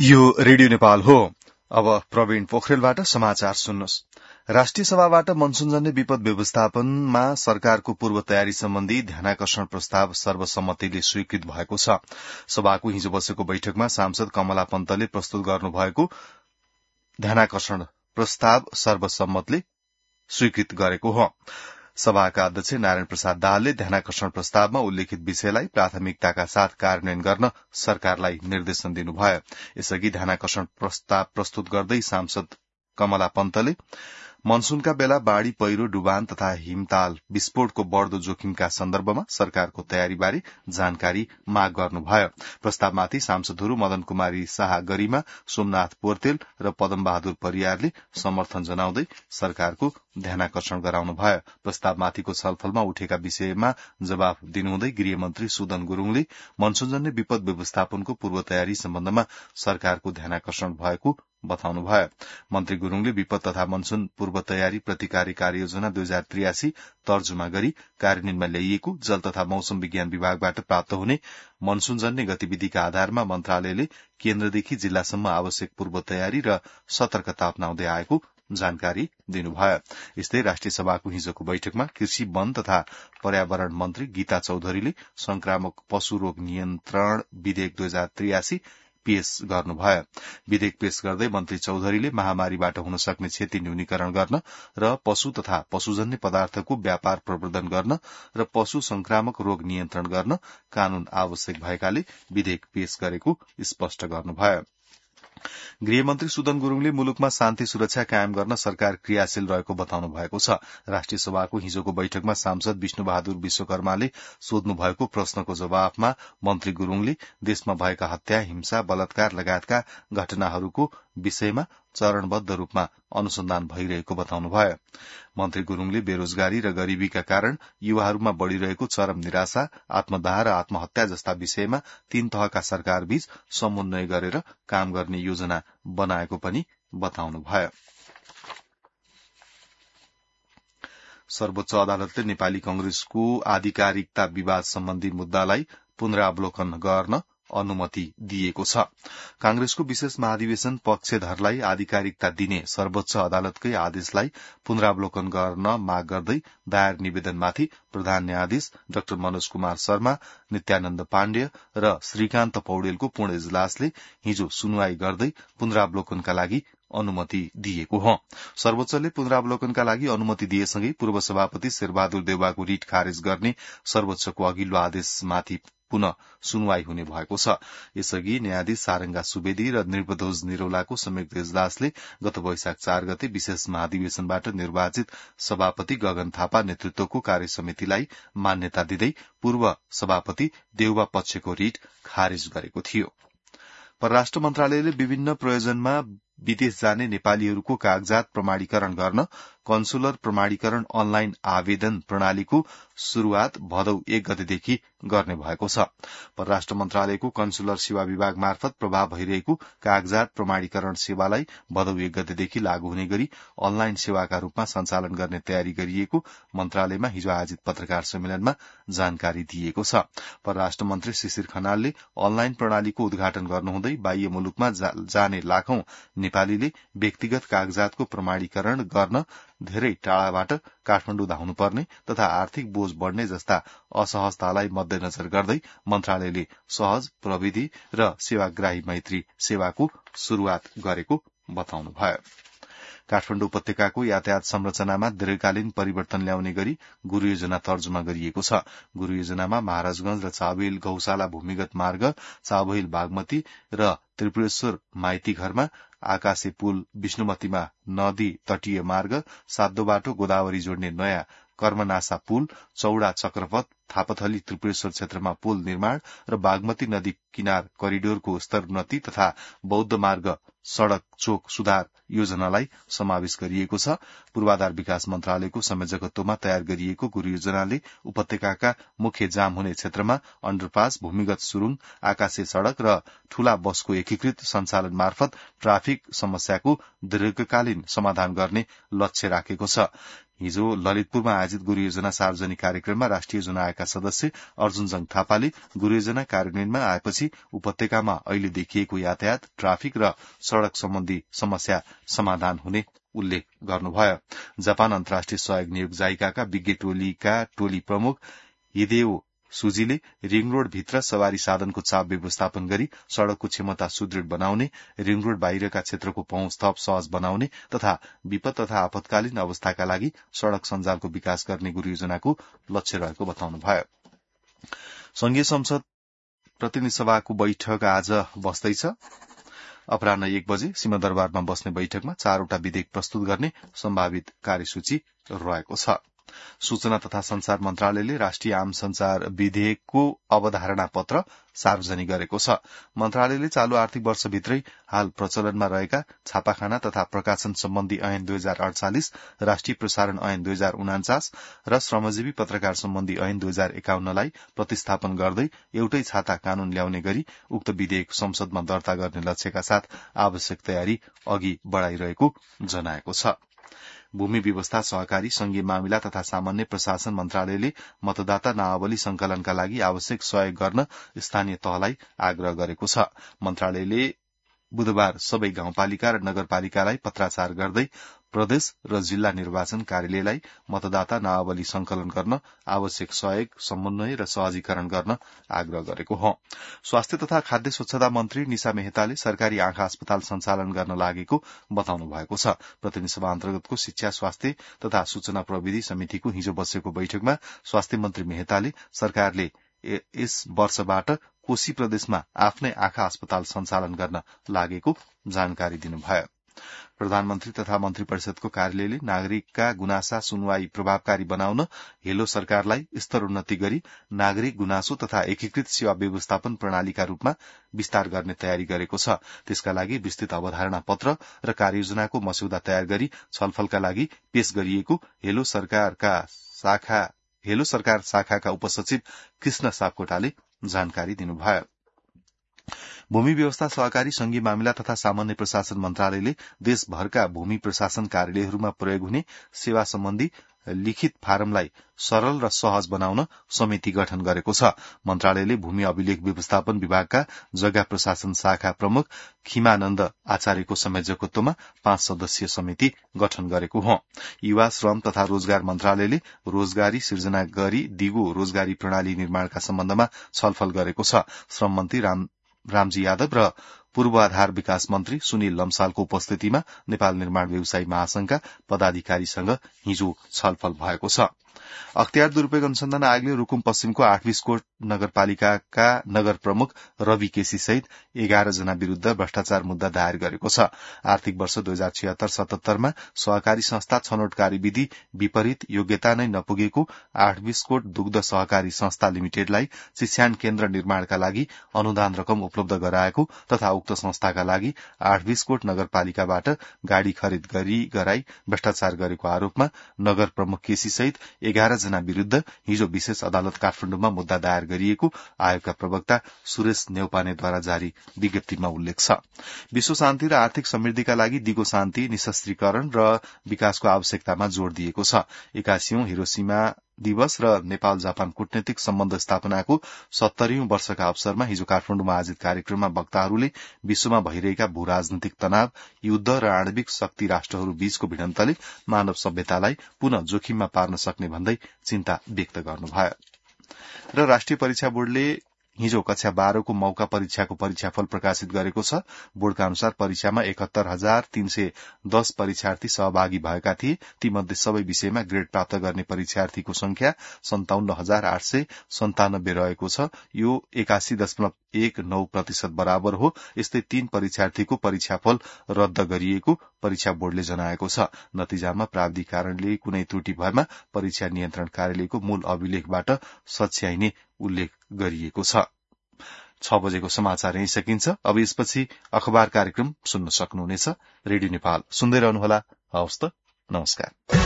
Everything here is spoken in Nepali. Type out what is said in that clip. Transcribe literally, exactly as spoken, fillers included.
यो रेडियो नेपाल हो। अब प्रवीण पोखरेलबाट समाचार सुन्नुहोस्। राष्ट्रिय सभाबाट मनसूनजन्य विपद व्यवस्थापनमा सरकारको पूर्व तयारी सम्बन्धी ध्यानाकर्षण प्रस्ताव सर्वसम्मतिले स्वीकृत भएको छ। सभाको हिजो बसेको बैठकमा सांसद कमला पन्तले प्रस्तुत गर्नुभएको ध्यानाकर्षण प्रस्ताव सर्वसम्मतले स्वीकृत गरेको हो। सभाका अध्यक्ष नारायण प्रसाद दाहालले ध्यानाकर्षण प्रस्तावमा उल्लेखित विषयलाई प्राथमिकताका साथ कार्यान्वयन गर्न सरकारलाई निर्देशन दिनुभयो। यसअघि ध्यानाकर्षण प्रस्ताव प्रस्तुत गर्दै सांसद कमला पन्तले मनसूनका बेला बाढ़ी पहिरो डुबान तथा हिमताल विस्फोटको बढ़दो जोखिमका सन्दर्भमा सरकारको तयारीबारे जानकारी माग गर्नुभयो। प्रस्तावमाथि सांसदहरू मदन कुमारी शाह गरिमा, सोमनाथ पोर्तेल र पदमबहादुर परियारले समर्थन जनाउँदै सरकारको ध्यानाकर्षण गराउनुभयो। प्रस्तावमाथिको छलफलमा उठेका विषयमा जवाफ दिनुहुँदै गृहमन्त्री सुदन गुरूङले मनसूनजन्य विपद व्यवस्थापनको पूर्व तयारी सम्बन्धमा सरकारको ध्यानाकर्षण भएको बताउनुभयो। मन्त्री गुरूङले विपद तथा मनसून पूर्व तयारी प्रतिकारी कार्ययोजना दुई हजार त्रियासी तर्जुमा गरी कार्यान्वयनमा ल्याइएको जल तथा मौसम विज्ञान विभागबाट प्राप्त हुने मनसूनजन्य गतिविधिका आधारमा मन्त्रालयले केन्द्रदेखि जिल्लासम्म आवश्यक पूर्व तयारी र सतर्कता अपनाउँदै आएको जानकारी दिनुभयो। यस्तै राष्ट्रिय सभाको हिजोको बैठकमा कृषि वन तथा पर्यावरण मन्त्री गीता चौधरीले संक्रामक पशु रोग नियन्त्रण विधेयक दुई हजार त्रियासी पेश गर्नुभयो। विधेयक पेश गर्दै मन्त्री चौधरीले महामारीबाट हुन सक्ने क्षति न्यूनीकरण गर्न र पशु तथा पशुजन्य पदार्थको व्यापार प्रवर्धन गर्न र पशु संक्रामक रोग नियन्त्रण गर्न कानून आवश्यक भएकाले विधेयक पेश गरेको स्पष्ट गर्नुभयो। गृहमन्त्री सुदन गुरूङले मुलुकमा शान्ति सुरक्षा कायम गर्न सरकार क्रियाशील रहेको बताउनु भएको छ। राष्ट्रिय सभाको हिजोको बैठकमा सांसद विष्णु बहादुर विश्वकर्माले सोध्नु भएको प्रश्नको जवाफमा मन्त्री गुरूङले देशमा भएका हत्या, हिंसा, बलात्कार लगायतका घटनाहरूको विषयमा चरणबद्ध रूपमा अनुसन्धान भइरहेको बताउनुभयो। मन्त्री गुरूङले बेरोजगारी र गरीबीका कारण युवाहरूमा बढ़िरहेको चरम निराशा, आत्मदाह र आत्महत्या जस्ता विषयमा तीन तहका सरकारबीच समन्वय गरेर काम गर्ने योजना बनाएको पनि बताउनुभयो। सर्वोच्च अदालतले नेपाली कंग्रेसको आधिकारिकता विवाद सम्बन्धी मुद्दालाई पुनरावलोकन गर्न अनुमति दिएको छ। कांग्रेसको विशेष महाधिवेशन पक्षधरलाई आधिकारिकता दिने सर्वोच्च अदालतकै आदेशलाई पुनरावलोकन गर्न माग गर्दै दायर निवेदनमाथि प्रधान न्यायाधीश डाक्टर मनोज कुमार शर्मा, नित्यानन्द पाण्डेय र श्रीकान्त पौडेलको पूर्ण इजलासले हिजो सुनवाई गर्दै पुनरावलोकनका लागि अनुमति दिएको हो। सर्वोच्चले पुनरावलोकनका लागि अनुमति दिएसँगै पूर्व सभापति शेरबहादुर देउवाको रिट खारेज गर्ने सर्वोच्चको अघिल्लो आदेशमाथि पुनः सुनवाई हुने भएको छ। यसअघि न्यायाधीश सारंगा सुवेदी र निर्वध्वज निरौलाको संयुक्त इजलासले गत वैशाख चार गते विशेष महाधिवेशनबाट निर्वाचित सभापति गगन थापा नेतृत्वको कार्यसमितिलाई मान्यता दिँदै पूर्व सभापति देउवा पक्षको रिट खारेज गरेको थियो। परराष्ट्र मन्त्रालयले विभिन्न प्रयोजनमा विदेश जाने नेपालीहरूको कागजात प्रमाणीकरण गर्न कन्सुलर प्रमाणीकरण अनलाइन आवेदन प्रणालीको शुरूआत भदौ एक गतेदेखि गर्ने भएको छ। परराष्ट्र मन्त्रालयको कन्सुलर सेवा विभाग मार्फत प्रभाव भइरहेको कागजात प्रमाणीकरण सेवालाई भदौ एक गतेदेखि लागू हुने गरी अनलाइन सेवाका रूपमा सञ्चालन गर्ने तयारी गरिएको मन्त्रालयमा हिजो आयोजित पत्रकार सम्मेलनमा जानकारी दिएको छ। परराष्ट्र मन्त्री शिशिर खनालले अनलाइन प्रणालीको उद्घाटन गर्नुहुँदै बाह्य मुलुकमा जाने लाखौं नेपालीले व्यक्तिगत कागजातको प्रमाणीकरण गर्न धेरै टाढाबाट काठमाडौँ धाउनुपर्ने तथा आर्थिक बोझ बढ़ने जस्ता असहजतालाई मध्यनजर गर्दै मन्त्रालयले सहज प्रविधि र सेवाग्राही मैत्री सेवाको शुरूआत गरेको बताउनुभयो। काठमाडौँ उपत्यकाको यातायात संरचनामा दीर्घकालीन परिवर्तन ल्याउने गरी गुरू योजना तर्जुमा गरिएको छ। गुरू योजनामा महाराजगंज र चाबहिल गौशाला भूमिगत मार्ग, चाबहिल बागमती र त्रिपुरेश्वर माइती घरमा आकाशे पुल, विष्णुमतीमा नदी तटीय मार्ग, सातो बाटो गोदावरी जोड्ने नयाँ कर्मनासा पुल, चौड़ा चक्रपथ, थापाथली त्रिपुरेश्वर क्षेत्रमा पुल निर्माण र बागमती नदी किनार करिडोरको स्तरोन्नति तथा बौद्ध मार्ग सड़क चोक सुधार योजनालाई समावेश गरिएको छ। पूर्वाधार विकास मन्त्रालयको संयोजकत्वमा तयार गरिएको गुरू योजनाले उपत्यकाका मुख्य जाम हुने क्षेत्रमा अण्डरपास, भूमिगत सुरुङ, आकाशे सड़क र ठूला बसको एकीकृत सञ्चालन मार्फत ट्राफिक समस्याको दीर्घकालीन समाधान गर्ने लक्ष्य राखेको छ। हिजो ललितपुरमा आयोजित गुरू योजना सार्वजनिक कार्यक्रममा राष्ट्रिय योजना निकायका सदस्य अर्जुनजङ थापाले गुरूयोजना कार्यान्वयनमा आएपछि उपत्यकामा अहिले देखिएको यातायात ट्राफिक र सड़क सम्बन्धी समस्या समाधान हुने उल्लेख गर्नुभयो। जापान अन्तर्राष्ट्रिय सहयोग नियोग जाइकाका विज्ञ टोलीका टोली प्रमुख हिदेओ सुजीले रिङ रोड भित्र सवारी साधनको चाप व्यवस्थापन गरी सड़कको क्षमता सुदृढ़ बनाउने, रिङ रोड बाहिरका क्षेत्रको पहुँच थप सहज बनाउने तथा विपद तथा आपतकालीन अवस्थाका लागि सड़क सञ्जालको विकास गर्ने गुरूयोजनाको लक्ष्य रहेको बताउनुभयो। संघीय संसद प्रतिनिधि सभाको बैठक आज बस्दैछ। अपराह्न एक बजे सिंहदरबारमा बस्ने बैठकमा चारवटा विधेयक प्रस्तुत गर्ने सम्भावित कार्यसूची रहेको छ। सूचना तथा संचार मन्त्रालयले राष्ट्रिय आम संचार विधेयकको अवधारणा पत्र सार्वजनिक गरेको छ। मन्त्रालयले चालू आर्थिक वर्षभित्रै हाल प्रचलनमा रहेका छापाखाना तथा प्रकाशन सम्बन्धी ऐन दुई हजार अडचालिस, राष्ट्रिय प्रसारण ऐन दुई हजार उनाचास र श्रमजीवी पत्रकार सम्बन्धी ऐन दुई हजार एकाउन्नलाई प्रतिस्थापन गर्दै एउटै छाता कानून ल्याउने गरी उक्त विधेयक संसदमा दर्ता गर्ने लक्ष्यका साथ आवश्यक तयारी अघि बढ़ाइरहेको जनाएको छ। भूमि व्यवस्था, सहकारी, संघीय मामिला तथा सामान्य प्रशासन मन्त्रालयले मतदाता नामावली संकलनका लागि आवश्यक सहयोग गर्न स्थानीय तहलाई आग्रह गरेको छ। मन्त्रालयले बुधबार सबै गाउँपालिका र नगरपालिकालाई पत्राचार गर्दै प्रदेश र जिल्ला निर्वाचन कार्यालयलाई मतदाता नामावली संकलन गर्न आवश्यक सहयोग, समन्वय र सहजीकरण गर्न आग्रह गरेको हो। स्वास्थ्य तथा खाद्य स्वच्छता मन्त्री निशा मेहताले सरकारी आँखा अस्पताल सञ्चालन गर्न लागेको बताउनु भएको छ। प्रतिनिधि सभा अन्तर्गतको शिक्षा, स्वास्थ्य तथा सूचना प्रविधि समितिको हिजो बसेको बैठकमा स्वास्थ्य मन्त्री मेहताले सरकारले यस वर्षबाट कोशी प्रदेशमा आफ्नै आँखा अस्पताल सञ्चालन गर्न लागेको जानकारी दिनुभयो। प्रधानमन्त्री तथा मन्त्री परिषदको कार्यालयले नागरिकका गुनासा सुनवाई प्रभावकारी बनाउन हेलो सरकारलाई स्तरोन्नति गरी नागरिक गुनासो तथा एकीकृत सेवा व्यवस्थापन प्रणालीका रूपमा विस्तार गर्ने तयारी गरेको छ। त्यसका लागि विस्तृत अवधारणा पत्र र कार्ययोजनाको मस्यौदा तयार गरी छलफलका लागि पेश गरिएको हेलो सरकारका शाखा हेलो सरकार शाखाका उपसचिव कृष्ण सापकोटाले जानकारी दिनुभयो। भूमि व्यवस्था, सहकारी, संघीय मामिला तथा सामान्य प्रशासन मन्त्रालयले देशभरका भूमि प्रशासन कार्यालयहरूमा प्रयोग हुने सेवा सम्बन्धी लिखित फारमलाई सरल र सहज बनाउन समिति गठन गरेको छ। मन्त्रालयले भूमि अभिलेख व्यवस्थापन विभागका जग्गा प्रशासन शाखा प्रमुख खिमानन्द आचार्यको संयोजकत्वमा पाँच सदस्यीय समिति गठन गरेको हो। युवा, श्रम तथा रोजगार मन्त्रालयले रोजगारी सिर्जना गरी दिगो रोजगारी प्रणाली निर्माणका सम्बन्धमा छलफल गरेको छ। श्रम मन्त्री राम रामजी यादव र पूर्वाधार विकास मन्त्री सुनिल लम्सालको उपस्थितिमा नेपाल निर्माण व्यवसायी महासंघका पदाधिकारीसँग हिजो छलफल भएको छ। अख्तियार दुरूपयोग अनुसन्धान आयोगले रुकुम पश्चिमको आठ बिसकोट नगरपालिकाका नगर प्रमुख रवि केसी सहित एघार जना विरूद्ध भ्रष्टाचार मुद्दा दायर गरेको छ। आर्थिक वर्ष दुई हजार छिहत्तर सतहत्तरमा सहकारी संस्था छनौट कार्यविधि विपरीत योग्यता नै नपुगेको आठ बिसकोट दुग्ध सहकारी संस्था लिमिटेडलाई शिक्षाण केन्द्र निर्माणका लागि अनुदान रकम उपलब्ध गराएको तथा उक्त संस्थाका लागि आठ बिसकोट नगरपालिकाबाट गाड़ी खरिद गरी गराई भ्रष्टाचार गरेको आरोपमा नगर प्रमुख केसी सहित एघार जना विरूद्ध हिजो विशेष अदालत काठमाडौँमा मुद्दा दायर गरिएको आयोगका प्रवक्ता सुरेश नेउपानेद्वारा जारी विज्ञप्तिमा उल्लेख छ। विश्व शान्ति र आर्थिक समृद्धिका लागि दिगो शान्ति, निशस्त्रीकरण र विकासको आवश्यकतामा जोड़ दिएको छ। एकासीौं हिरोशिमा दिवस र नेपाल जापान कूटनैतिक सम्बन्ध स्थापनाको सत्तरीौं वर्षका अवसरमा हिजो काठमाडौँमा आयोजित कार्यक्रममा वक्ताहरूले विश्वमा भइरहेका भू राजनीतिक तनाव, युद्ध र आणविक शक्ति राष्ट्रहरू बीचको भिडन्तले मानव सभ्यतालाई पुनः जोखिममा पार्न सक्ने भन्दै चिन्ता व्यक्त गर्नुभयो। र राष्ट्रिय परीक्षा बोर्डले हिजो कक्षा बाह्रको मौका परीक्षाको परीक्षाफल प्रकाशित गरेको छ। बोर्डका अनुसार परीक्षामा एकहत्तर हजार तीन सय दस परीक्षार्थी सहभागी भएका थिए। तीमध्ये सबै विषयमा ग्रेड प्राप्त गर्ने परीक्षार्थीको संख्या सन्ताउन्न हजार आठ सय सन्तानब्बे रहेको छ। यो एकासी दशमलव एक नौ प्रतिशत बराबर हो। यस्तै तीन परीक्षार्थीको परीक्षाफल रद्द गरिएको परीक्षा बोर्डले जनाएको छ। नतिजामा प्राविधिक कारणले कुनै त्रुटि भएमा परीक्षा नियन्त्रण कार्यालयको मूल अभिलेखबाट सच्याइने उल्लेख गरिएको छ। छ बजेको समाचार यही सकिन्छ। अब यसपछि अखबार कार्यक्रम सुन्न सक्नुहुनेछ। रेडियो नेपाल सुन्दै रहनुहोला। हवस् त, नमस्कार।